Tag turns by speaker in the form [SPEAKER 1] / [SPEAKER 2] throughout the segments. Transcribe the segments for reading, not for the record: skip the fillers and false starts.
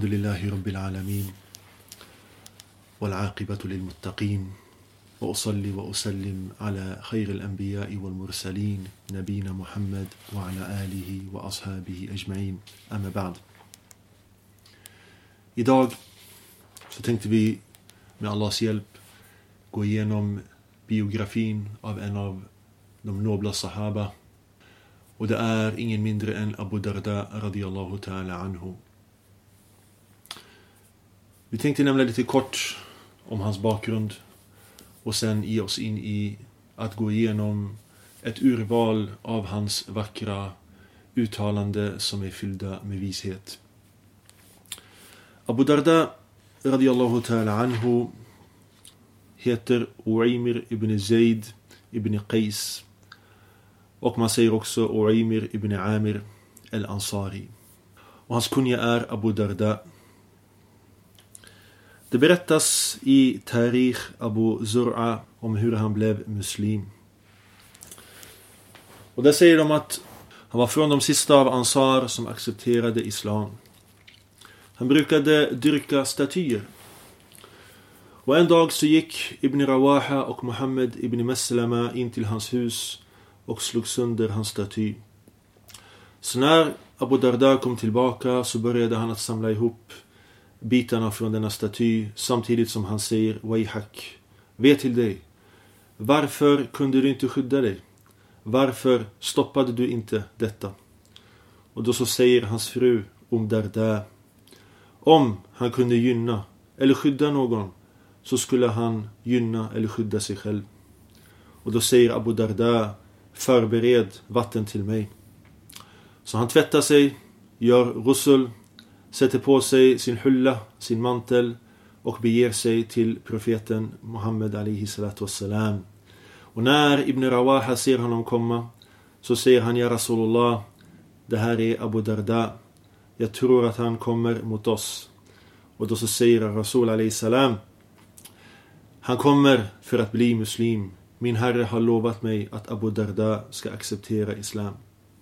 [SPEAKER 1] الحمد لله رب العالمين والعاقبة للمتقين وأصلي وأسلم على خير الأنبياء والمرسلين نبينا محمد وعلى آله وأصحابه أجمعين أما بعد. Idag så tänkte vi med Allahs hjälp gå igenom biografin av en av de nobla sahaba, och det är ingen mindre än Abu Darda radiyallahu ta'ala anhu. Vi tänkte nämna lite kort om hans bakgrund och sen ge oss in i att gå igenom ett urval av hans vackra uttalande som är fyllda med vishet. Abu Darda radiyallahu ta'ala anhu heter Uaymir ibn Zayd ibn Qais, och man säger också Uaymir ibn Amir al-Ansari. Och hans kunja är Abu Darda. Det berättas i Tarikh Abu Zur'a om hur han blev muslim. Och där säger de att han var från de sista av ansar som accepterade islam. Han brukade dyrka statyer. Och en dag så gick Ibn Rawaha och Muhammad ibn Maslama in till hans hus och slog sönder hans staty. Så när Abu Darda kom tillbaka så började han att samla ihop bitarna från denna staty, samtidigt som han säger: Wayhak, vet till dig, varför kunde du inte skydda dig? Varför stoppade du inte detta? Och då så säger hans fru Darda: om han kunde gynna eller skydda någon så skulle han gynna eller skydda sig själv. Och då säger Abu Darda: förbered vatten till mig. Så han tvättar sig, gör rusul, sätter på sig sin hulla, sin mantel och beger sig till profeten Muhammad alaihi salatu wassalam. Och när Ibn Rawaha ser honom komma så säger han: ja Rasulullah, det här är Abu Darda, jag tror att han kommer mot oss. Och då så säger Rasul alaihi salam: han kommer för att bli muslim. Min herre har lovat mig att Abu Darda ska acceptera islam.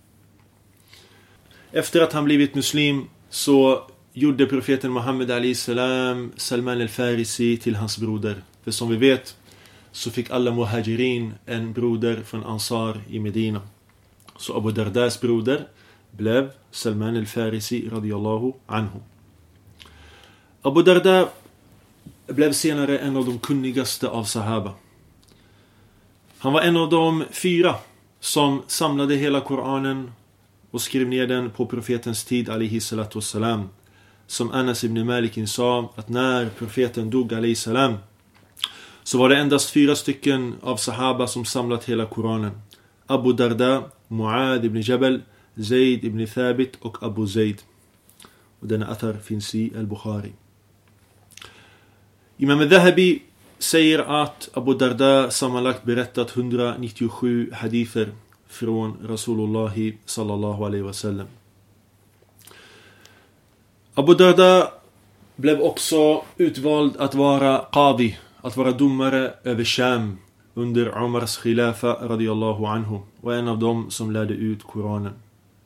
[SPEAKER 1] Efter att han blivit muslim så gjorde profeten Muhammad alaihi salam Salman al-Farisi till hans broder. För som vi vet så fick alla muhajirin en broder från Ansar i Medina. Så Abu Dardas broder blev Salman al-Farisi radiyallahu anhu. Abu Darda blev senare en av de kunnigaste av sahaba. Han var en av de 4 som samlade hela Koranen och skrev ner den på profetens tid alaihi salatu wassalam. Som Anas ibn Malik sa, att när profeten dog alaihi salam så var det endast 4 stycken av sahaba som samlat hela Koranen: Abu Darda, Muad ibn Jabal, Zayd ibn Thabit och Abu Zayd. Och denna athar finns i al-Bukhari. Imam al-Dhahabi säger att Abu Darda sammanlagt berättat 197 hadither från Rasulullah sallallahu alaihi wasallam. Abu Darda blev också utvald att vara qadi, att vara domare över Sham under Umars khilafa radiyallahu anhu, och en av dem som lärde ut Koranen.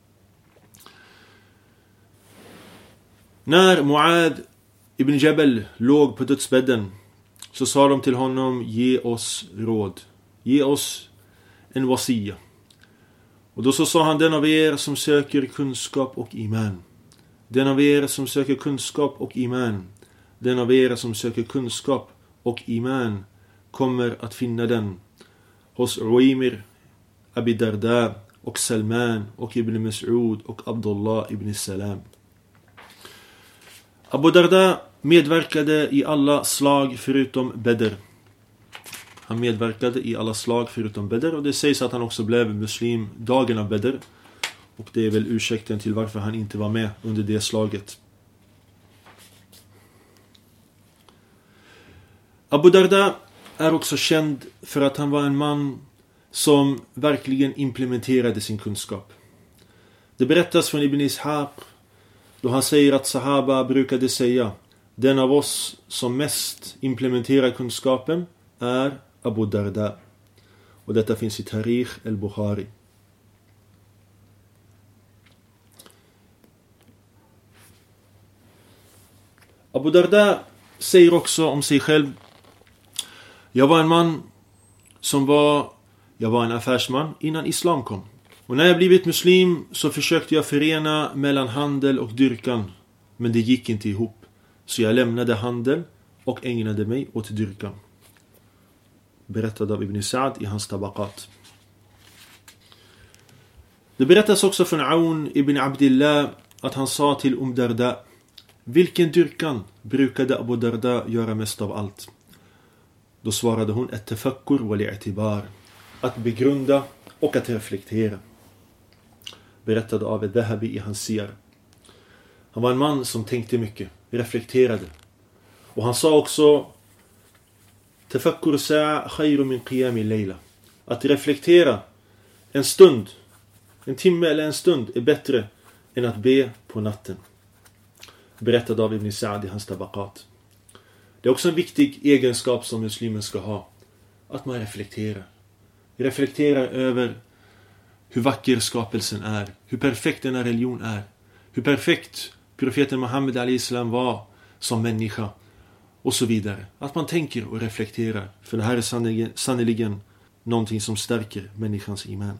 [SPEAKER 1] När Muad ibn Jabal låg på dödsbädden så sa de till honom: ge oss råd, ge oss en wasiya. Och då så sa han: den av er som söker kunskap och iman, den av er som söker kunskap och iman, den av er som söker kunskap och iman kommer att finna den hos Uaymir, Abi Darda och Salman och Ibn Mas'ud och Abdullah ibn Salam. Abu Darda medverkade i alla slag förutom Badr. Han medverkade i alla slag förutom Badr, och det sägs att han också blev muslim dagen av Badr. Och det är väl ursäkten till varför han inte var med under det slaget. Abu Darda är också känd för att han var en man som verkligen implementerade sin kunskap. Det berättas från Ibn Ishaq då han säger att sahaba brukade säga: den av oss som mest implementerar kunskapen är Abu Darda. Och detta finns i Tarikh al-Bukhari. Abu Darda säger också om sig själv: jag var en man jag var en affärsman innan islam kom. Och när jag blivit muslim så försökte jag förena mellan handel och dyrkan. Men det gick inte ihop. Så jag lämnade handel och ägnade mig åt dyrkan. Berättad av Ibn Sa'd i hans Tabaqat. Det berättas också från Aun ibn Abdillah att han sa till Darda: vilken dyrkan brukade Abu Darda göra mest av allt? Då svarade hon: at-tafakkur wal-i'tibar, att begrunda och att reflektera. Berättad av al-Dhahabi i hans Siyar. Han var en man som tänkte mycket, reflekterade. Och han sa också: tafakkur sa'a khayru min qiyam al-layla, att reflektera en stund, en timme eller en stund är bättre än att be på natten. Berättad av Ibn Sa'd i hans Tabaqat. Det är också en viktig egenskap som muslimen ska ha. Att man reflekterar. Reflekterar över hur vacker skapelsen är. Hur perfekt denna religion är. Hur perfekt profeten Muhammed a.s. var som människa. Och så vidare. Att man tänker och reflekterar. För det här är sannoliken någonting som stärker människans iman.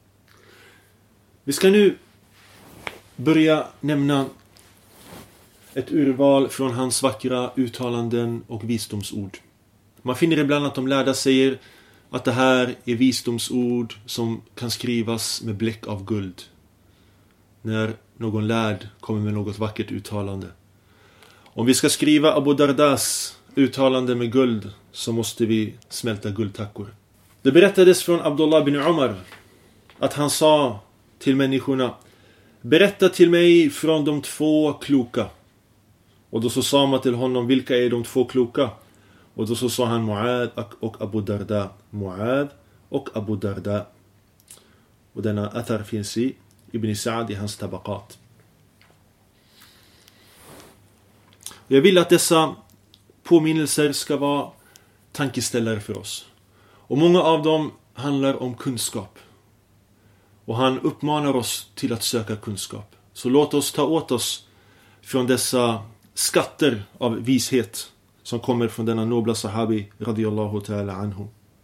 [SPEAKER 1] Vi ska nu börja nämna ett urval från hans vackra uttalanden och visdomsord. Man finner ibland att de lärda säger att det här är visdomsord som kan skrivas med bläck av guld. När någon lärd kommer med något vackert uttalande. Om vi ska skriva Abu Dardas uttalande med guld så måste vi smälta guldtackor. Det berättades från Abdullah bin Umar att han sa till människorna: berätta till mig från de två kloka. Och då så sa man till honom: vilka är de två kloka? Och då så sa han: Mu'ad och Abu Darda. Mu'ad och Abu Darda. Och denna athar finns i Ibn Sa'd i hans Tabaqat. Jag vill att dessa påminnelser ska vara tankeställare för oss. Och många av dem handlar om kunskap. Och han uppmanar oss till att söka kunskap. Så låt oss ta åt oss från dessa skatter av vishet som kommer från denna nobla sahabi radiyallahu ta'ala anhu.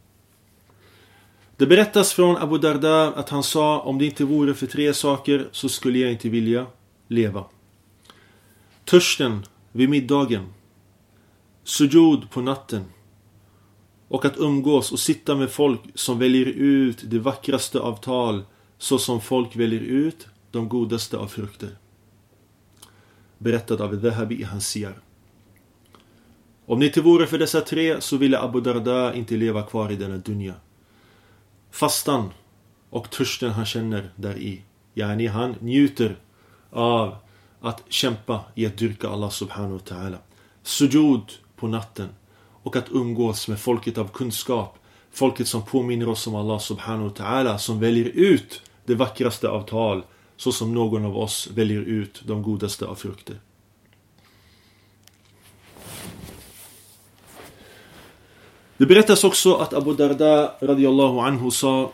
[SPEAKER 1] Det berättas från Abu Darda att han sa: om det inte vore för 3 saker så skulle jag inte vilja leva. Törsten vid middagen, sujud på natten och att umgås och sitta med folk som väljer ut det vackraste av tal så som folk väljer ut de godaste av frukter. Berättad av al-Dhahabi i hans Siyar. Om det inte vore för dessa 3 så ville Abu Darda inte leva kvar i denna dunya. Fastan och törsten han känner där i. Yani han njuter av att kämpa i att dyrka Allah subhanahu wa ta'ala. Sujud på natten och att umgås med folket av kunskap. Folket som påminner oss om Allah subhanahu wa ta'ala, som väljer ut det vackraste av tal så som någon av oss väljer ut de godaste av frukter. Det berättas också att Abu Darda radiyallahu anhu sa: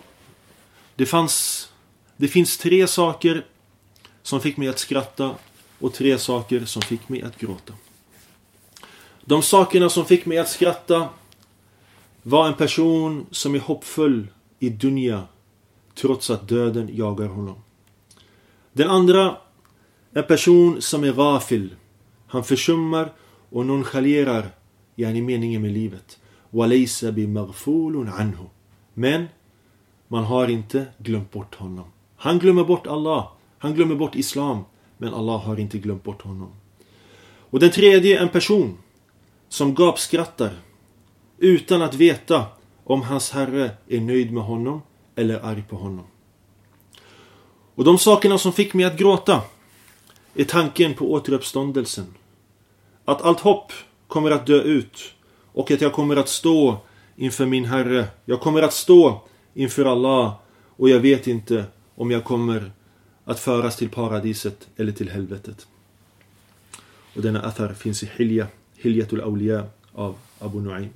[SPEAKER 1] det finns 3 saker som fick mig att skratta och 3 saker som fick mig att gråta. De sakerna som fick mig att skratta var en person som är hoppfull i dunya trots att döden jagar honom. Den andra, en person som är ghafil. Han försummar och nonchalerar meningen med livet. Walaysa bimaghfulun anhu. Men man har inte glömt bort honom. Han glömmer bort Allah. Han glömmer bort islam. Men Allah har inte glömt bort honom. Och den tredje, en person som gapskrattar utan att veta om hans herre är nöjd med honom eller arg på honom. Och de sakerna som fick mig att gråta är tanken på återuppståndelsen. Att allt hopp kommer att dö ut och att jag kommer att stå inför min herre. Jag kommer att stå inför Allah och jag vet inte om jag kommer att föras till paradiset eller till helvetet. Och denna athar finns i Hilyatul Awliya av Abu Nu'aym.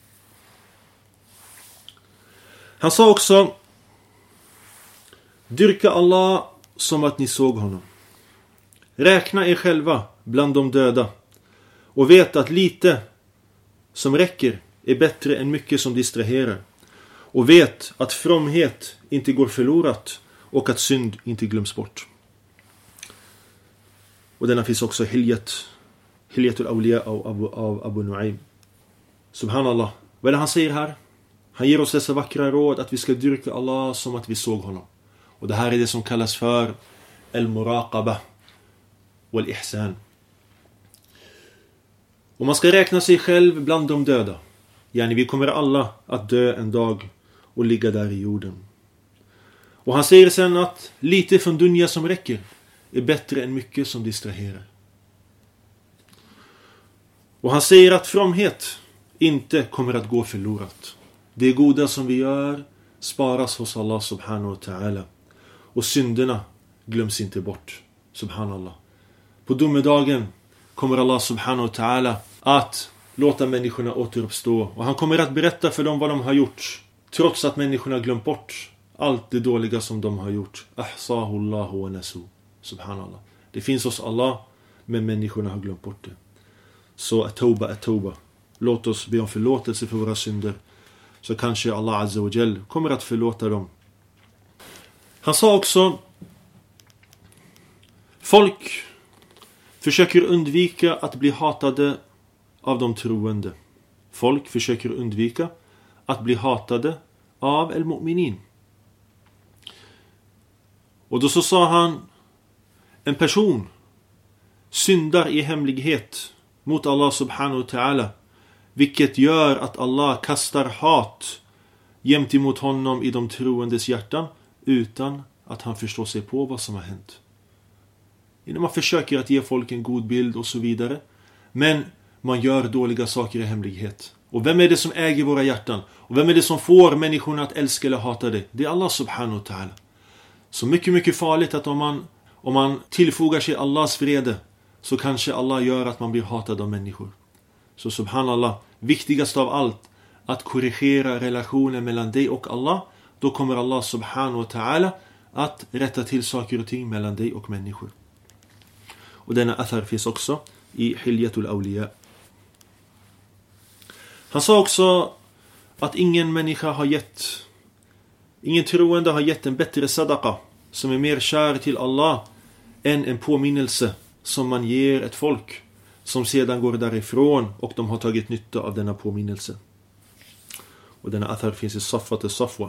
[SPEAKER 1] Han sa också: dyrka Allah som att ni såg honom. Räkna er själva bland de döda Och vet att lite som räcker är bättre än mycket som distraherar. Och vet att fromhet inte går förlorat och att synd inte glöms bort. Och denna finns också Hilyatul Awliya av Abu Nu'aym. Subhanallah. Vad är det han säger här? Han ger oss dessa vackra råd att vi ska dyrka Allah som att vi såg honom. Och det här är det som kallas för al-muraqaba wal-ihsan. Och man ska räkna sig själv bland de döda. Yani vi kommer alla att dö en dag och ligga där i jorden. Och han säger sen att lite från dunya som räcker är bättre än mycket som distraherar. Och han säger att fromhet inte kommer att gå förlorat. Det goda som vi gör sparas hos Allah subhanahu wa ta'ala. Och synderna glöms inte bort. Subhanallah. På domedagen kommer Allah subhanahu wa ta'ala att låta människorna återuppstå. Och han kommer att berätta för dem vad de har gjort. Trots att människorna glömt bort allt det dåliga som de har gjort. Ahsahu Allahu wa nasu. Subhanallah. Det finns hos Allah, men människorna har glömt bort det. Så at-tawba. Låt oss be om förlåtelse för våra synder. Så kanske Allah Azza wa Jal kommer att förlåta dem. Han sa också: folk försöker undvika att bli hatade av de troende. Folk försöker undvika att bli hatade av al-mu'minin. Och då så sa han: en person syndar i hemlighet mot Allah subhanahu wa ta'ala, vilket gör att Allah kastar hat jämt emot honom i de troendes hjärtan utan att han förstår sig på vad som har hänt. Innan man försöker att ge folk en god bild och så vidare, men man gör dåliga saker i hemlighet. Och vem är det som äger våra hjärtan? Och vem är det som får människorna att älska eller hata det? Det är Allah subhanahu wa ta'ala. Så mycket farligt att om man tillfogar sig Allahs vrede, så kanske Allah gör att man blir hatad av människor. Så subhanallah, viktigast av allt, att korrigera relationen mellan dig och Allah. Då kommer Allah subhanahu wa ta'ala att rätta till saker och ting mellan dig och människor. Och denna athar finns också i Hilyatul Awliya. Han sa också att ingen troende har gett en bättre sadaqa som är mer kär till Allah än en påminnelse som man ger ett folk som sedan går därifrån och de har tagit nytta av denna påminnelse. Och denna athar finns i Safwat al-Safwa.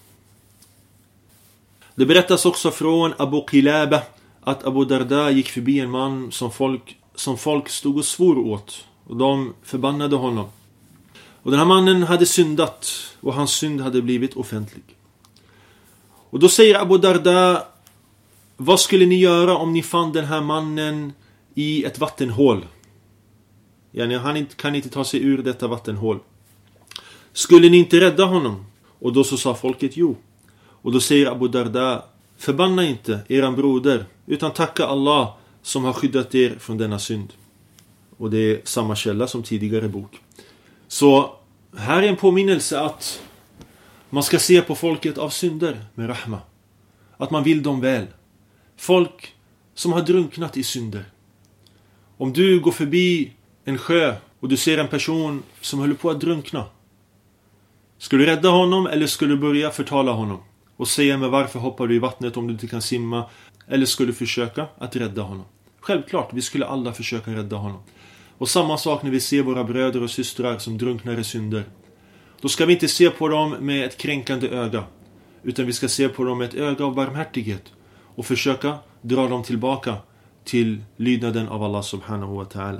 [SPEAKER 1] Det berättas också från Abu Qilaba att Abu Darda gick förbi en man som folk stod och svor åt, och de förbannade honom. Och den här mannen hade syndat, och hans synd hade blivit offentlig. Och då säger Abu Darda: vad skulle ni göra om ni fann den här mannen i ett vattenhål? Han kan inte ta sig ur detta vattenhål. Skulle ni inte rädda honom? Och då så sa folket jo. Och då säger Abu Darda: förbanna inte eran broder, utan tacka Allah som har skyddat er från denna synd. Och det är samma källa som tidigare bok. Så här är en påminnelse att man ska se på folket av synder med rahma. Att man vill dem väl. Folk som har drunknat i synder. Om du går förbi en sjö och du ser en person som håller på att drunkna, ska du rädda honom eller ska du börja förtala honom och säga: men varför hoppar du i vattnet om du inte kan simma? Eller ska du försöka att rädda honom? Självklart, vi skulle alla försöka rädda honom. Och samma sak när vi ser våra bröder och systrar som drunknar i synder. Då ska vi inte se på dem med ett kränkande öga, utan vi ska se på dem med ett öga av barmhärtighet och försöka dra dem tillbaka till lydnaden av Allah subhanahu wa ta'ala.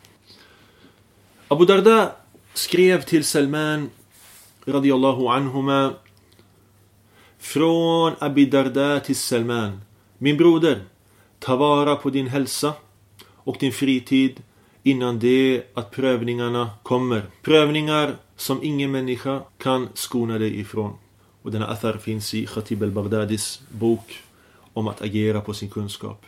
[SPEAKER 1] Abu Darda skrev till Salman radiyallahu anhuma: från Abi Darda till Salman: min broder, ta vara på din hälsa och din fritid innan det att prövningarna kommer. Prövningar som ingen människa kan skona dig ifrån. Och denna athar finns i Khatib al-Baghdadis bok om att agera på sin kunskap.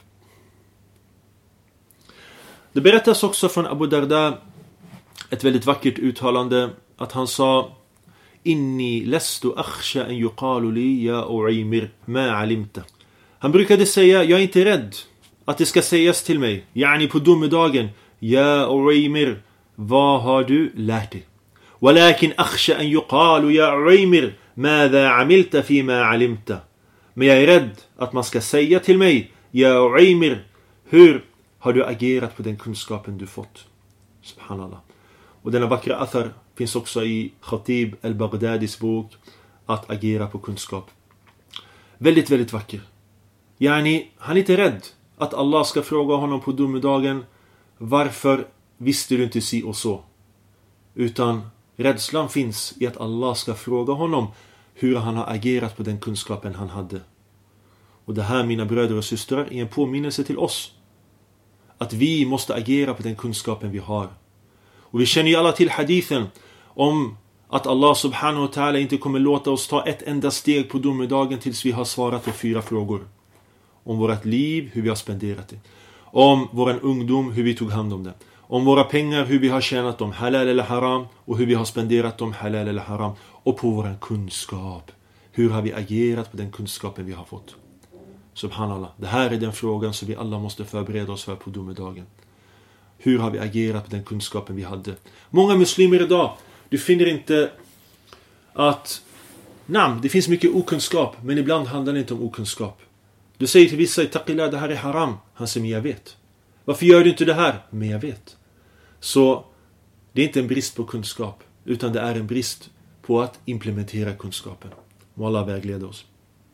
[SPEAKER 1] Det berättas också från Abu Darda ett väldigt vackert uttalande, att han sa: inni lastu akhsha an yuqalu li ya u'imir ma alimta. Han brukade säga: jag är inte rädd att det ska sägas till mig, yani på domedagen: Ja Uwaymir, vad har du lärt dig? ولكن أخشى أن يقال يا عويمر ماذا عملت فيما علمت. Men jag är rädd att man ska säga till mig, Ja Uwaymir, hur har du agerat på den kunskapen du fått? Subhanallah. Och denna vackra athar finns också i Khatib al-Baghdadis bok Att agera på kunskap. Väldigt, väldigt vacker. Yani, han är inte rädd att Allah ska fråga honom på domedagen, varför visste du inte si och så? Utan rädslan finns i att Allah ska fråga honom hur han har agerat på den kunskapen han hade. Och det här, mina bröder och systrar, är en påminnelse till oss. Att vi måste agera på den kunskapen vi har. Och vi känner ju alla till hadithen om att Allah subhanahu wa ta'ala inte kommer låta oss ta ett enda steg på domedagen tills vi har svarat på 4 frågor. Om vårt liv, hur vi har spenderat det. Om vår ungdom, hur vi tog hand om det. Om våra pengar, hur vi har tjänat dem, halal eller haram. Och hur vi har spenderat dem, halal eller haram. Och på vår kunskap. Hur har vi agerat på den kunskapen vi har fått? Subhanallah. Det här är den frågan som vi alla måste förbereda oss för på domedagen. Hur har vi agerat på den kunskapen vi hade? Många muslimer idag, du finner inte att det finns mycket okunskap, men ibland handlar det inte om okunskap. Du säger till vissa, Taqillah, det här är haram. Han säger, men jag vet. Varför gör du inte det här? Men jag vet. Så det är inte en brist på kunskap, utan det är en brist på att implementera kunskapen. Må Allah vägleda oss.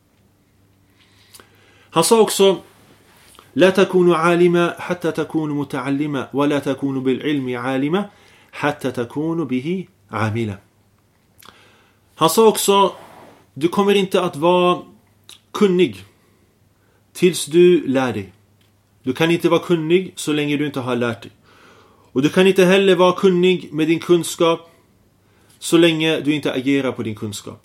[SPEAKER 1] Han sa också, La takunu alima hatta takunu muta'allima wa la takunu bil ilmi alima hatta takunu bihi amila. Han sa också, du kommer inte att vara kunnig tills du lär dig. Du kan inte vara kunnig så länge du inte har lärt dig. Och du kan inte heller vara kunnig med din kunskap så länge du inte agerar på din kunskap.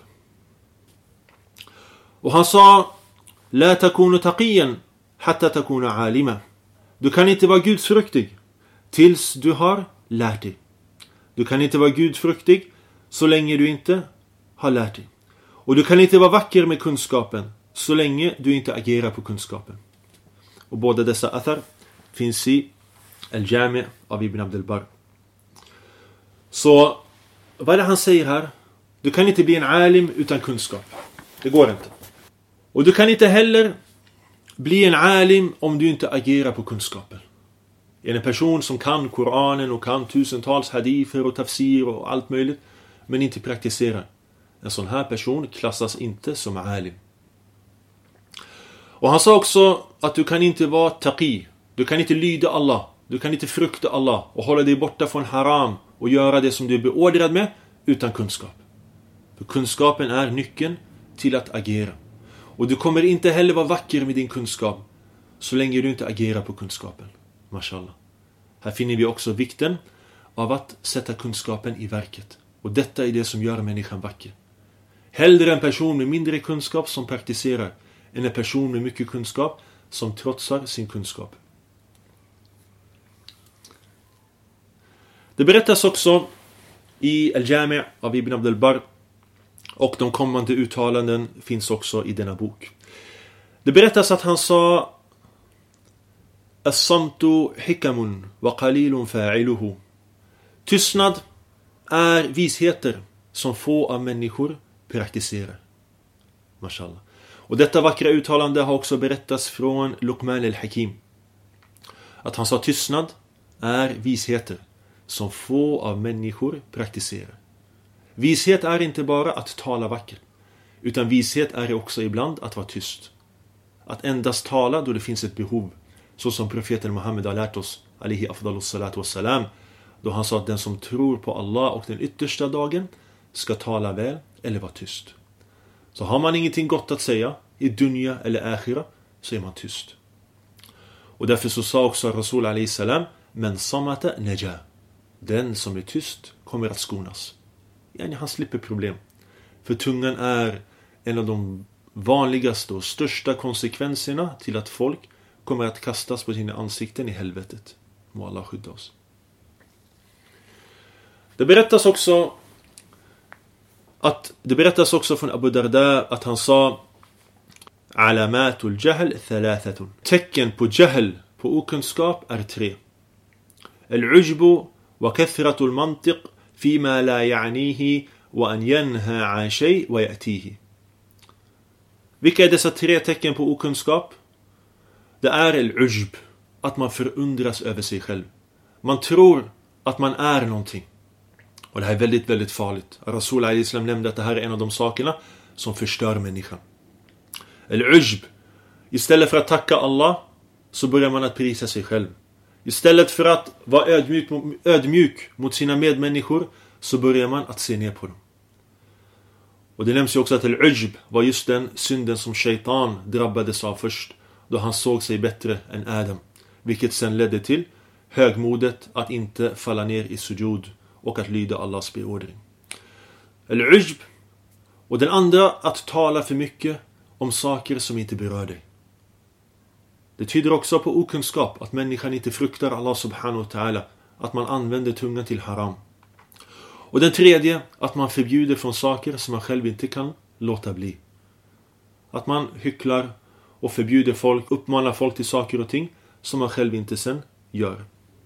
[SPEAKER 1] Och han sa, La takunu taqiyan hatta takunu alima. Du kan inte vara gudsfruktig tills du har lärt dig. Du kan inte vara gudsfruktig så länge du inte har lärt dig. Och du kan inte vara vacker med kunskapen så länge du inte agerar på kunskapen. Och båda dessa athar finns i Al-Jami' av Ibn Abdul Barr. Så vad är det han säger här? Du kan inte bli en alim utan kunskap. Det går inte. Och du kan inte heller bli en alim om du inte agerar på kunskapen. En person som kan Koranen och kan tusentals hadither och tafsir och allt möjligt, men inte praktiserar. En sån här person klassas inte som alim. Och han sa också att du kan inte vara taqi. Du kan inte lyda Allah. Du kan inte frukta Allah och hålla dig borta från haram och göra det som du är beordrad med utan kunskap. För kunskapen är nyckeln till att agera. Och du kommer inte heller vara vacker med din kunskap så länge du inte agerar på kunskapen. Mashallah. Här finner vi också vikten av att sätta kunskapen i verket. Och detta är det som gör människan vacker. Hellre en person med mindre kunskap som praktiserar än en person med mycket kunskap som trotsar sin kunskap. Det berättas också i Al-Jami' av Ibn Abdul Barr, och de kommande uttalanden finns också i denna bok. Det berättas att han sa As-samtu hikamun wa qalilun fa'iluhu. Tystnad är visheter som få av människor praktiserar. Mashallah. Och detta vackra uttalande har också berättats från Luqman al-Hakim. Att han sa tystnad är visheter som få av människor praktiserar. Vishet är inte bara att tala vackert, utan vishet är också ibland att vara tyst. Att endast tala då det finns ett behov, så som profeten Muhammed har lärt oss, alihi afdalus salatu wassalam, då han sa att den som tror på Allah och den yttersta dagen ska tala väl eller vara tyst. Så har man ingenting gott att säga i dunya eller akhira, så är man tyst. Och därför så sa också Rasul alayhi salam, men samata naja. Den som är tyst kommer att skonas. Han slipper problem. För tungan är en av de vanligaste och största konsekvenserna till att folk kommer att kastas på sina ansikten i helvetet. Må Allah skydda oss. Det berättas också från Abu Darda att han sa Alamatul jahl thalathatun. Tecken på jahl, på okunskap, är 3. العجب وكثرة المنطق فيما لا يعنيه وأن ينهى عن شيء ويأتيه. Vilka är dessa 3 tecken på okunskap? Det är al-ujb, att man förundras över sig själv. Man tror att man är någonting. Och det här är väldigt, väldigt farligt. Rasul al-Islam nämnde att det här är en av de sakerna som förstör människan. Al-ujb. Istället för att tacka Allah så börjar man att prisa sig själv. Istället för att vara ödmjuk mot sina medmänniskor så börjar man att se ner på dem. Och det nämns ju också att al-ujb var just den synden som shaitan drabbades av först, då han såg sig bättre än Adam, vilket sen ledde till högmodet att inte falla ner i sujud och att lyda Allahs beordring. Al-ujb. Och den andra, att tala för mycket om saker som inte berör dig. Det tyder också på okunskap, att människan inte fruktar Allah subhanahu wa ta'ala, att man använder tungan till haram. Och den tredje, att man förbjuder från saker som man själv inte kan låta bli. Att man hycklar och förbjuder folk, uppmanar folk till saker och ting som man själv inte sen gör.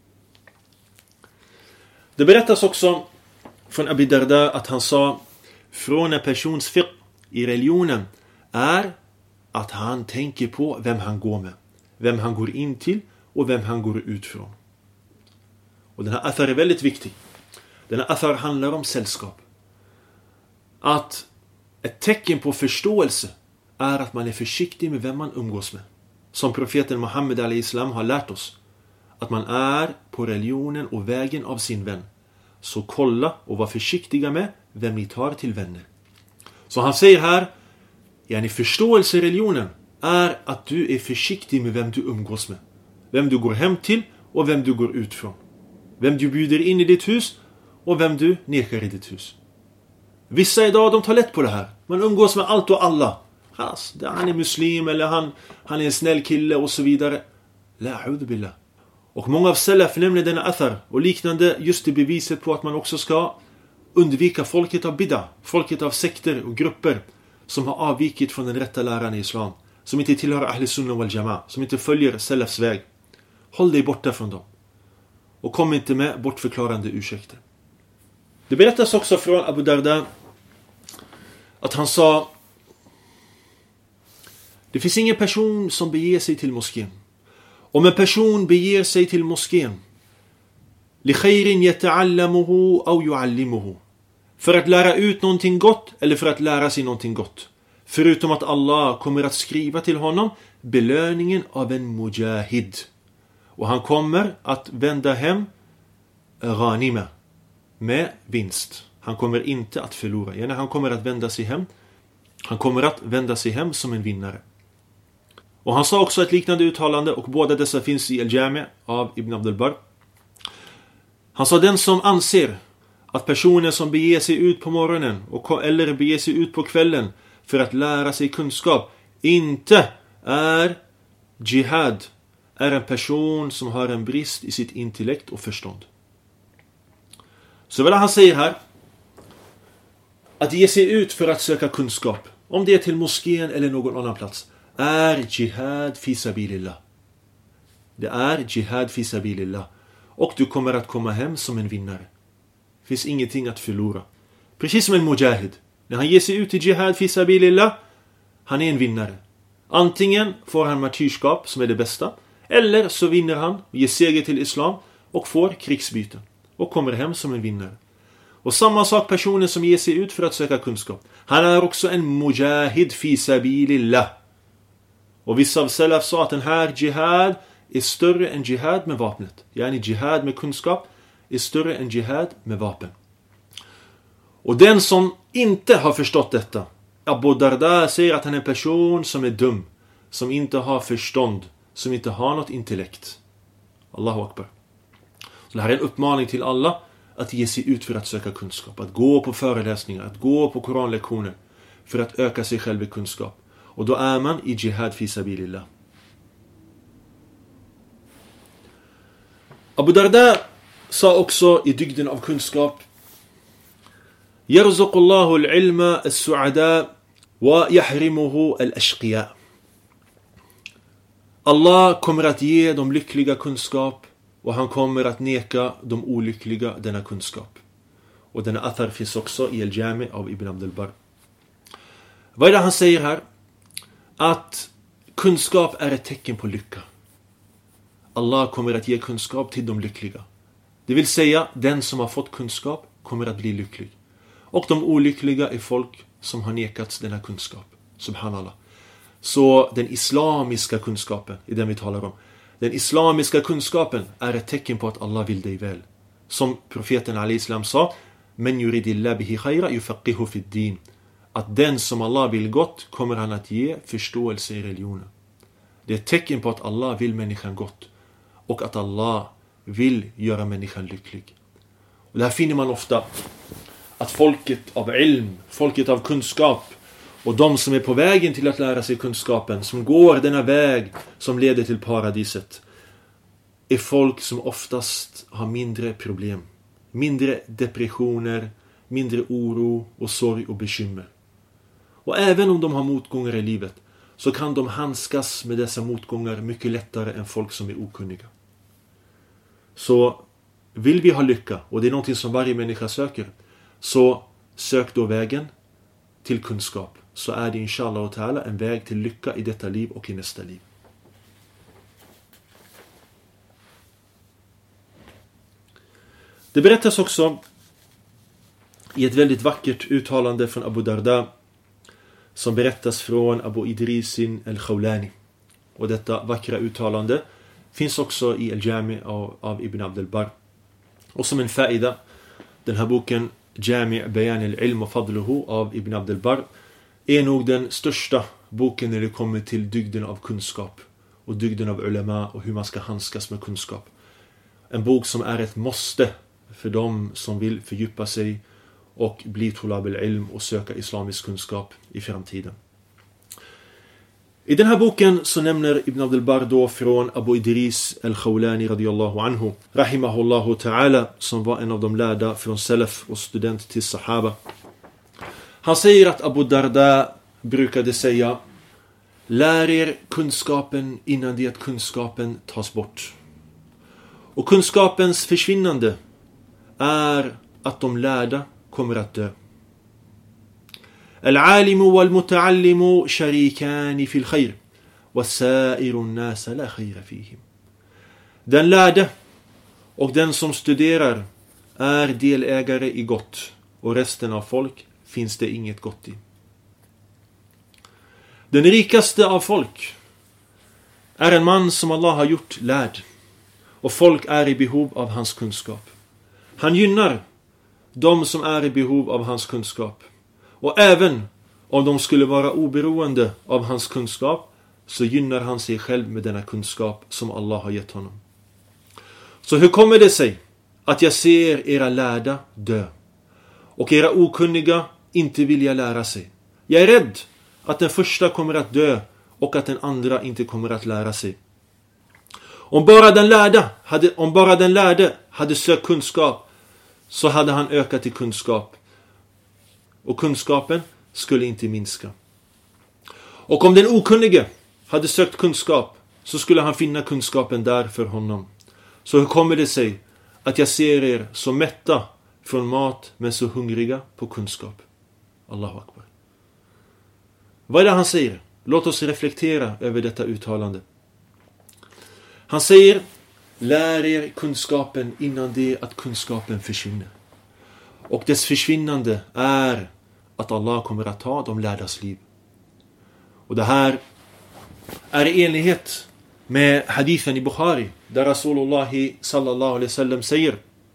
[SPEAKER 1] Det berättas också från Abi Darda att han sa, från en persons fiqh i religionen är att han tänker på vem han går med, vem han går in till och vem han går ut från. Och den här athar är väldigt viktig. Den här athar handlar om sällskap. Att ett tecken på förståelse är att man är försiktig med vem man umgås med. Som profeten Muhammed al-Islam har lärt oss, att man är på religionen och vägen av sin vän. Så kolla och var försiktiga med vem ni tar till vänner. Så han säger här, förståelse i religionen är att du är försiktig med vem du umgås med. Vem du går hem till och vem du går ut från. Vem du bjuder in i ditt hus och vem du nekar i ditt hus. Vissa idag, de tar lätt på det här. Man umgås med allt och alla. Han är muslim eller han är en snäll kille och så vidare. La a'udhu billah. Och många av salaf nämner denna athar och liknande just i beviset på att man också ska undvika folket av bid'a, folket av sekter och grupper som har avvikit från den rätta läran i islam, som inte tillhör ahli sunnah wal jama'a, som inte följer salafs väg. Håll dig borta från dem och kom inte med bortförklarande ursäkter. Det berättas också från Abu Darda att han sa, det finns ingen person som beger sig till moskén. Om en person beger sig till moskén لِخَيْرٍ يَتَعَلَّمُهُ أَوْ يُعَلِّمُهُ, för att lära ut någonting gott eller för att lära sig någonting gott, förutom att Allah kommer att skriva till honom belöningen av en mujahid, och han kommer att vända hem ghanima, med vinst. Han kommer inte att förlora. Han kommer att vända sig hem. Han kommer att vända sig hem som en vinnare. Och han sa också ett liknande uttalande, och båda dessa finns i Al-Jami' av Ibn Abdul Barr. Han sa, den som anser att personen som beger sig ut på morgonen eller beger sig ut på kvällen för att lära sig kunskap inte är jihad, är en person som har en brist i sitt intellekt och förstånd. Så vad han säger här, att ge sig ut för att söka kunskap, om det är till moskén eller någon annan plats, är jihad fi sabilillah. Det är jihad fi sabilillah. Och du kommer att komma hem som en vinnare. Det finns ingenting att förlora. Precis som en mujahid. När han ger sig ut i jihad fi sabilillah, han är en vinnare. Antingen får han martyrskap, som är det bästa, eller så vinner han, ger seger till islam och får krigsbyten och kommer hem som en vinnare. Och samma sak personen som ger sig ut för att söka kunskap. Han är också en mujahid fi sabilillah. Och vissa av salaf sa att den här jihad är större än jihad med vapnet. Jihad med kunskap är större än jihad med vapen. Och den som inte har förstått detta, Abu Darda säger att han är en person som är dum, som inte har förstånd, som inte har något intellekt. Allahu Akbar. Så det här är en uppmaning till alla att ge sig ut för att söka kunskap, att gå på föreläsningar, att gå på koranlektioner för att öka sig själv i kunskap. Och då är man i jihad fi sabilillah. Abu Darda sa också i dygden av kunskap: Yarzuqullahu al-ilma as-su'ada wa yahrimuhu al-ashqiya. Allah kommer att ge de lyckliga kunskap och han kommer att neka de olyckliga denna kunskap. Och denna athar finns också i Al-Jami av Ibn Abd al-Barr. Vad är det han säger här? Att kunskap är ett tecken på lycka. Allah kommer att ge kunskap till de lyckliga. Det vill säga, den som har fått kunskap kommer att bli lycklig. Och de olyckliga är folk som har nekats denna kunskap. Subhanallah. Så den islamiska kunskapen är den vi talar om. Den islamiska kunskapen är ett tecken på att Allah vill dig väl. Som profeten al-Islam sa, men yuridillah bihi khayra yufaqihu fid din. Att den som Allah vill gott kommer han att ge förståelse i religionen. Det är ett tecken på att Allah vill människan gott. Och att Allah vill göra människan lycklig. Och det här finner man ofta. Att folket av ilm, folket av kunskap och de som är på vägen till att lära sig kunskapen, som går denna väg som leder till paradiset, är folk som oftast har mindre problem. Mindre depressioner, mindre oro och sorg och bekymmer. Och även om de har motgångar i livet så kan de handskas med dessa motgångar mycket lättare än folk som är okunniga. Så vill vi ha lycka, och det är någonting som varje människa söker, så sök då vägen till kunskap. Så är det inshallah och ta'ala en väg till lycka i detta liv och i nästa liv. Det berättas också i ett väldigt vackert uttalande från Abu Darda som berättas från Abu Idrisin al-Khawlani. Och detta vackra uttalande finns också i Al-Jami av Ibn Abd al-Barr. Och som en faida, den här boken Jami' Bayan al-Ilm och Fadluhu av Ibn Abd al-Barr är nog den största boken när det kommer till dygden av kunskap och dygden av ulama och hur man ska handskas med kunskap. En bok som är ett måste för dem som vill fördjupa sig och bli tulab al-ilm och söka islamisk kunskap i framtiden. I den här boken så nämner Ibn Abd al-Barr då från Abu Idris al-Khawlani radiyallahu anhu, rahimahullahu ta'ala, som var en av de lärda från Salaf och student till Sahaba. Han säger att Abu Darda brukade säga: lär er kunskapen innan det att kunskapen tas bort. Och kunskapens försvinnande är att de lärda kommer att dö. العالم والمتعلم شريكان في الخير وسائر الناس لا خير فيهم. Den lärde och den som studerar är delägare i gott, och resten av folk finns det inget gott i. Den rikaste av folk är en man som Allah har gjort lärd, och folk är i behov av hans kunskap. Han gynnar de som är i behov av hans kunskap. Och även om de skulle vara oberoende av hans kunskap, så gynnar han sig själv med denna kunskap som Allah har gett honom. Så hur kommer det sig att jag ser era lärda dö och era okunniga inte vilja lära sig? Jag är rädd att den första kommer att dö och att den andra inte kommer att lära sig. Om bara den lärde hade sökt kunskap, så hade han ökat i kunskap. Och kunskapen skulle inte minska. Och om den okunnige hade sökt kunskap, så skulle han finna kunskapen där för honom. Så hur kommer det sig att jag ser er så mätta från mat men så hungriga på kunskap? Allahu Akbar. Vad är det han säger? Låt oss reflektera över detta uttalande. Han säger: lär er kunskapen innan det att kunskapen försvinner. Och dess försvinnande är att Allah kommer att ta de lärdas liv. Och det här är i enlighet med hadithen i Bukhari, där Rasulullah sallallahu alaihi wasallam säger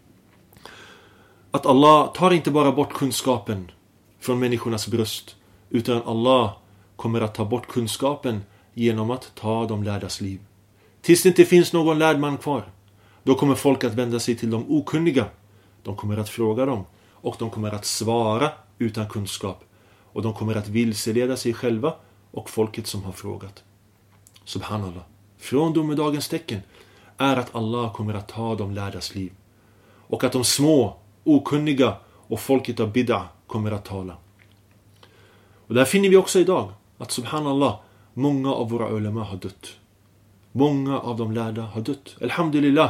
[SPEAKER 1] att Allah tar inte bara bort kunskapen från människornas bröst, utan Allah kommer att ta bort kunskapen genom att ta de lärdas liv. Tills det inte finns någon lärd man kvar, då kommer folk att vända sig till de okunniga. De kommer att fråga dem, och de kommer att svara utan kunskap. Och de kommer att vilseleda sig själva och folket som har frågat. Subhanallah. Från domedagens tecken är att Allah kommer att ta de lärdas liv. Och att de små, okunniga och folket av bid'ah kommer att tala. Och där finner vi också idag att subhanallah, många av våra ulama har dött. Många av de lärda har dött. Alhamdulillah,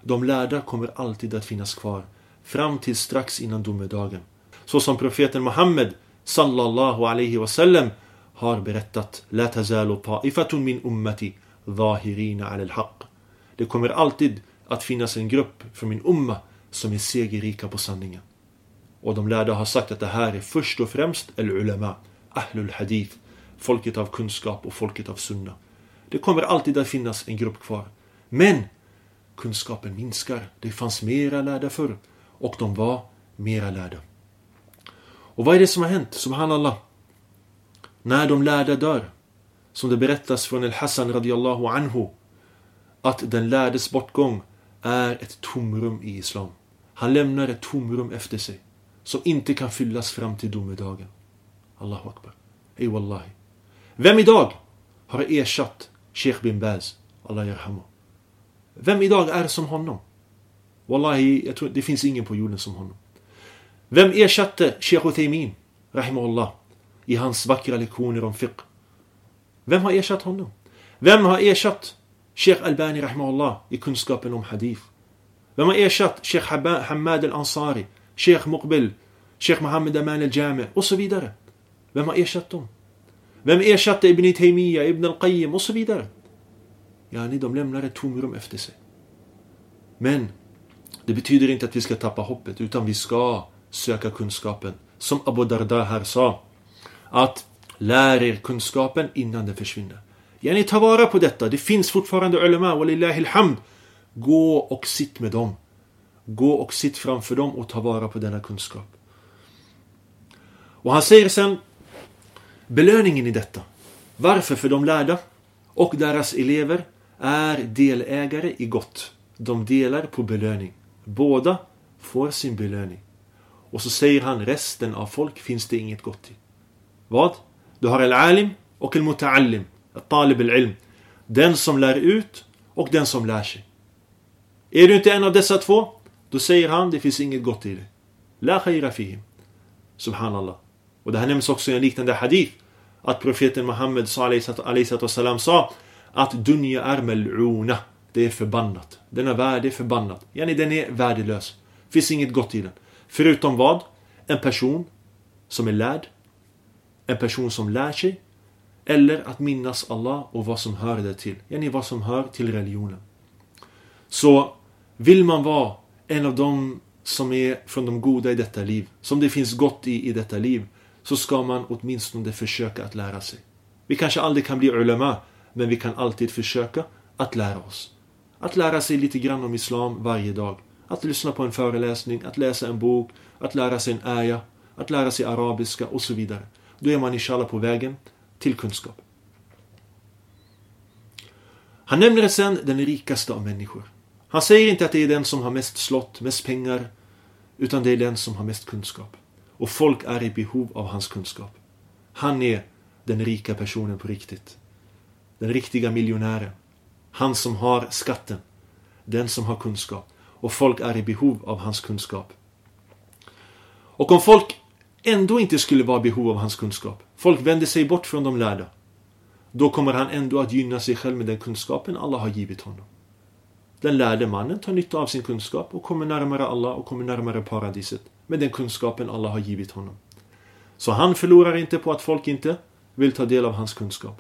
[SPEAKER 1] de lärda kommer alltid att finnas kvar fram till strax innan domedagen. Så som profeten Muhammed sallallahu alaihi wasallam har berättat: La tazalu ta'ifatun min ummati zahirina ala al-haq. Det kommer alltid att finnas en grupp från min umma som är segerrika på sanningen. Och de lärda har sagt att det här är först och främst al-ulama, ahlul hadith, folket av kunskap och folket av sunna. Det kommer alltid att finnas en grupp kvar. Men kunskapen minskar. Det fanns mera lärda förr och de var mera lärda. Och vad är det som har hänt? Subhanallah. När de lärda dör, som det berättas från al-Hassan radiyallahu anhu, att den lärdes bortgång är ett tomrum i islam. Han lämnar ett tomrum efter sig som inte kan fyllas fram till domedagen. Allahu akbar. Ey wallahi. Vem idag har ersatt Sheikh bin Baz? Allah yarhamu. Vem idag är som honom? Wallahi, jag tror det finns ingen på jorden som honom. Vem ersatte Sheikh Uthaymin rahimahullah i hans vackra lektioner om fiqh? Vem har ersatt honom? Vem har ersatt Sheikh Albani rahimahullah i kunskapen om hadith? Vem har ersatt Sheikh Hamad al-Ansari, Sheikh Muqbil, Sheikh Mohammed Aman al-Jami och så vidare? Vem har ersatt dem? Vem ersatte Ibn Taymiyyah, Ibn al-Qayyim och så vidare? De lämnar ett tomrum efter sig. Men det betyder inte att vi ska tappa hoppet, utan vi ska söka kunskapen. Som Abu Darda här sa, att lär er kunskapen innan den försvinner. Ta vara på detta. Det finns fortfarande ulama, walillahil hamd. Gå och sitt med dem. Gå och sitt framför dem och ta vara på denna kunskap. Och han säger sen belöningen i detta. Varför? För de lärda och deras elever är delägare i gott. De delar på belöning. Båda får sin belöning. Och så säger han, resten av folk finns det inget gott i. Vad? Du har al-alim och al-muta'allim, al-talib al-ilm. Den som lär ut och den som lär sig. Är du inte en av dessa två? Då säger han, det finns inget gott i det. La khayra fihim. Subhanallah. Och det här nämns också i en liknande hadith. Att profeten Muhammed sallam sa att dunya är mal'una. Det är förbannat. Denna värld är förbannat. Den är värdelös. Det finns inget gott i den. Förutom vad? En person som är lärd. En person som lär sig. Eller att minnas Allah och vad som hör det till. Vad som hör till religionen. Så vill man vara en av dem som är från de goda i detta liv, som det finns gott i detta liv, så ska man åtminstone försöka att lära sig. Vi kanske aldrig kan bli ulama, men vi kan alltid försöka att lära oss. Att lära sig lite grann om islam varje dag. Att lyssna på en föreläsning, att läsa en bok, att lära sig en ayah, att lära sig arabiska och så vidare. Då är man inshallah på vägen till kunskap. Han nämner sen den rikaste av människor. Han säger inte att det är den som har mest slott, mest pengar, utan det är den som har mest kunskap. Och folk är i behov av hans kunskap. Han är den rika personen på riktigt. Den riktiga miljonären. Han som har skatten. Den som har kunskap. Och folk är i behov av hans kunskap. Och om folk ändå inte skulle vara i behov av hans kunskap, folk vänder sig bort från de lärda, då kommer han ändå att gynna sig själv med den kunskapen Allah har givit honom. Den lärde mannen tar nytta av sin kunskap och kommer närmare Allah och kommer närmare paradiset med den kunskapen Allah har givit honom. Så han förlorar inte på att folk inte vill ta del av hans kunskap.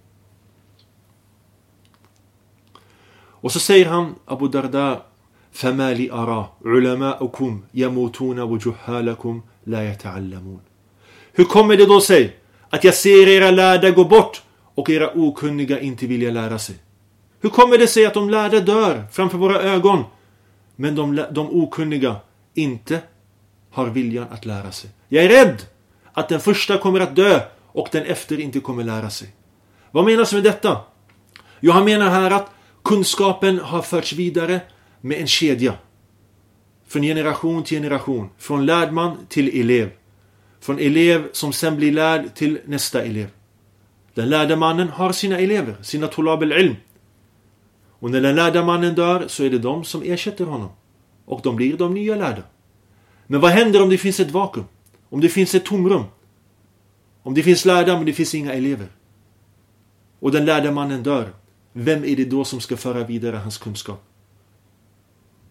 [SPEAKER 1] Och så säger han, Abu Darda, فَمَا لِأَرَى عُلَمَاءُكُمْ يَمُوتُونَ وَجُهَّالَكُمْ لَا يَتَعَلَّمُونَ. Hur kommer det då sig att jag ser era lärda gå bort och era okunniga inte vilja lära sig? Hur kommer det sig att de lärda dör framför våra ögon, men de okunniga inte har viljan att lära sig? Jag är rädd att den första kommer att dö och den efter inte kommer lära sig. Vad menas med detta? Jo, han menar här att kunskapen har förts vidare med en kedja. Från generation till generation. Från lärdman till elev. Från elev som sen blir lärd till nästa elev. Den lärda mannen har sina elever, sina tulab al-ilm. Och när den lärda mannen dör så är det de som ersätter honom. Och de blir de nya lärda. Men vad händer om det finns ett vakuum? Om det finns ett tomrum? Om det finns lärda men det finns inga elever? Och den lärda mannen dör. Vem är det då som ska föra vidare hans kunskap?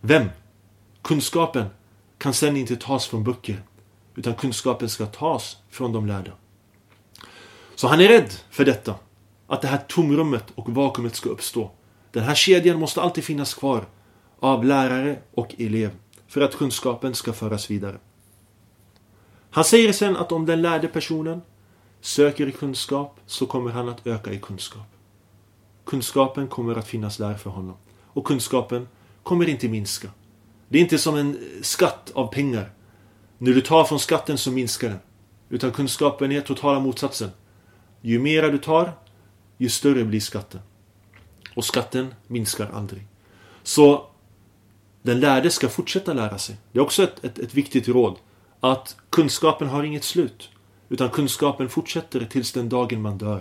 [SPEAKER 1] Vem? Kunskapen kan sedan inte tas från böcker, utan kunskapen ska tas från de lärda. Så han är rädd för detta, att det här tomrummet och vakuumet ska uppstå. Den här kedjan måste alltid finnas kvar av lärare och elev för att kunskapen ska föras vidare. Han säger sen att om den lärde personen söker i kunskap så kommer han att öka i kunskap. Kunskapen kommer att finnas där för honom. Och kunskapen kommer inte minska. Det är inte som en skatt av pengar. När du tar från skatten så minskar den. Utan kunskapen är totala motsatsen. Ju mera du tar, ju större blir skatten. Och skatten minskar aldrig. Så den lärde ska fortsätta lära sig. Det är också ett viktigt råd. Att kunskapen har inget slut. Utan kunskapen fortsätter tills den dagen man dör.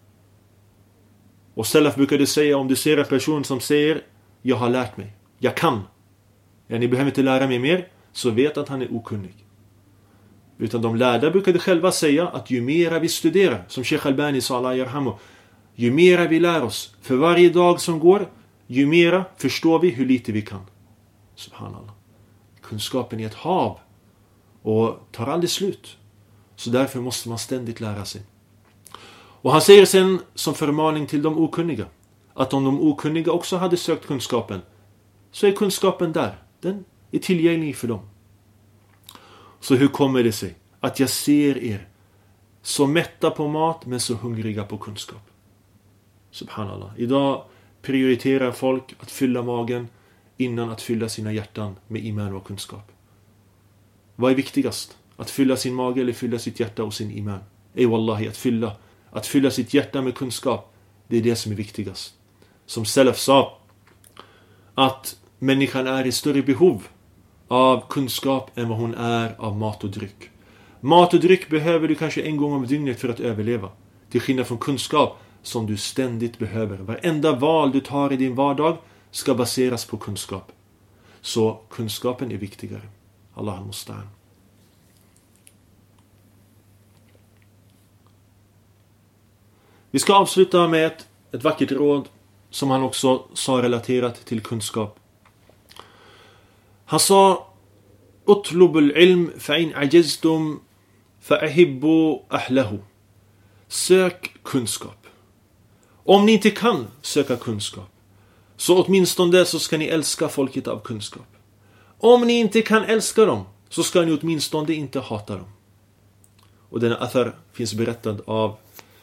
[SPEAKER 1] Och Salaf brukade säga, om du ser en person som säger jag har lärt mig, jag kan. Ja, ni behöver inte lära mig mer, så vet att han är okunnig. Utan de lärda brukade själva säga att ju mera vi studerar, som Sheikh Albani sa, Allah yarhamu, ju mera vi lär oss för varje dag som går, ju mera förstår vi hur lite vi kan. Subhanallah. Kunskapen är ett hav och tar aldrig slut. Så därför måste man ständigt lära sig. Och han säger sen som förmaning till de okunniga, att om de okunniga också hade sökt kunskapen, så är kunskapen där. Den är tillgänglig för dem. Så hur kommer det sig att jag ser er så mätta på mat men så hungriga på kunskap? Subhanallah. Idag prioriterar folk att fylla magen innan att fylla sina hjärtan med iman och kunskap. Vad är viktigast? Att fylla sin mage eller fylla sitt hjärta och sin iman? Wallahi, att fylla sitt hjärta med kunskap, det är det som är viktigast. Som Salaf sa, att människan är i större behov av kunskap än vad hon är av mat och dryck. Mat och dryck behöver du kanske en gång om dygnet för att överleva. Till skillnad från kunskap som du ständigt behöver. Varenda val du tar i din vardag ska baseras på kunskap. Så kunskapen är viktigare. Allah al-Musta'an. Vi ska avsluta med ett vackert råd som han också sa relaterat till kunskap. Han sa: utlubul ilm fa'in ajaztum fa'ahibbu ahlahu. Sök kunskap. Om ni inte kan söka kunskap, så åtminstone så ska ni älska folket av kunskap. Om ni inte kan älska dem, så ska ni åtminstone inte hata dem. Och denna athar finns berättad av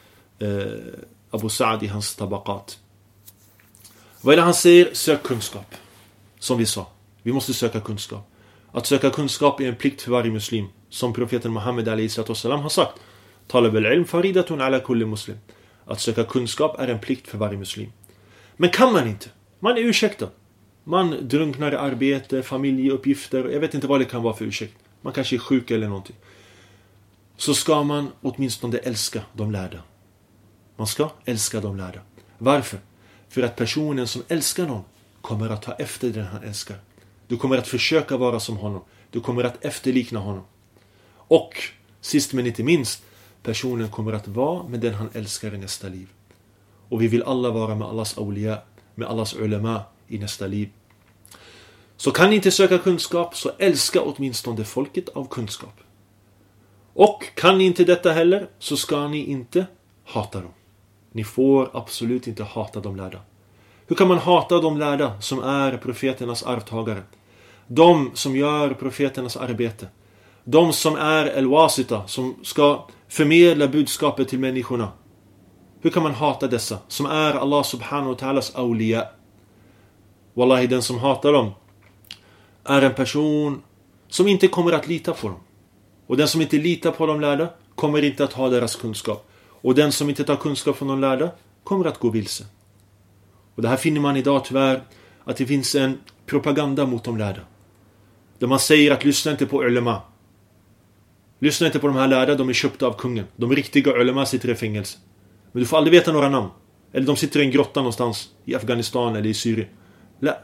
[SPEAKER 1] Abu Sa'd i hans tabaqat. Vad är det han säger? Sök kunskap. Som vi sa, vi måste söka kunskap. Att söka kunskap är en plikt för varje muslim. Som profeten Muhammed a.s.w. har sagt: Talab al-ilm faridatun ala kulli muslim. Att söka kunskap är en plikt för varje muslim. Men kan man inte, man är ursäktad. Man drunknar i arbete, familjeuppgifter, jag vet inte vad det kan vara för ursäkt. Man kanske är sjuk eller någonting. Så ska man åtminstone älska de lärda. Man ska älska de lärda. Varför? För att personen som älskar någon kommer att ta efter den han älskar. Du kommer att försöka vara som honom. Du kommer att efterlikna honom. Och sist men inte minst, personen kommer att vara med den han älskar i nästa liv. Och vi vill alla vara med Allahs awliya, med Allahs ulama i nästa liv. Så kan ni inte söka kunskap, så älska åtminstone folket av kunskap. Och kan ni inte detta heller, så ska ni inte hata dem. Ni får absolut inte hata de lärda. Hur kan man hata de lärda som är profeternas arvtagare? De som gör profeternas arbete. De som är el-wasita, som ska förmedla budskapet till människorna. Hur kan man hata dessa som är Allah subhanahu wa ta'alas awliya? Wallahi, den som hatar dem är en person som inte kommer att lita på dem. Och den som inte litar på de lärda kommer inte att ha deras kunskap. Och den som inte tar kunskap från de lärda kommer att gå vilse. Och det här finner man idag tyvärr, att det finns en propaganda mot de lärda. Där man säger att lyssna inte på ulema. Lyssna inte på de här lärda, de är köpta av kungen. De riktiga ulema sitter i fängelse. Men du får aldrig veta några namn. Eller de sitter i en grotta någonstans i Afghanistan eller i Syrien. Nej.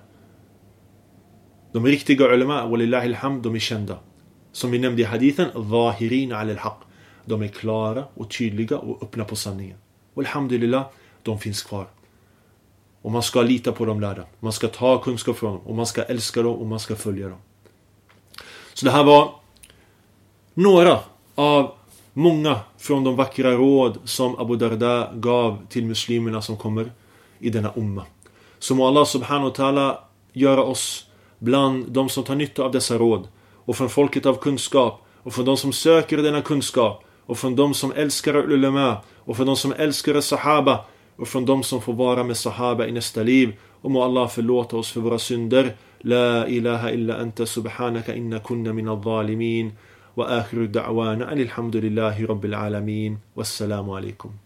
[SPEAKER 1] De riktiga ulema, walillahi alhamd, de är kända. Som vi nämnde i hadithen, zahirin ala al-haq. De är klara och tydliga och öppna på sanningen. Och alhamdulillah, de finns kvar. Och man ska lita på de lärda. Man ska ta kunskap från dem. Och man ska älska dem och man ska följa dem. Så det här var några av många från de vackra råd som Abu Darda gav till muslimerna som kommer i denna umma. Så må Allah subhanahu wa ta'ala göra oss bland de som tar nytta av dessa råd. Och från folket av kunskap. Och från de som söker denna kunskap. Och från de som älskar ulama. Och från de som älskar sahaba. Och från de som får vara med sahaba i nästa liv. Och må Allah förlåta oss för våra synder. La ilaha illa anta subhanaka inna kunna min al-zalimin. Wa akhiru da'wana alhamdulillahi rabbil alamin. Wassalamu alaikum.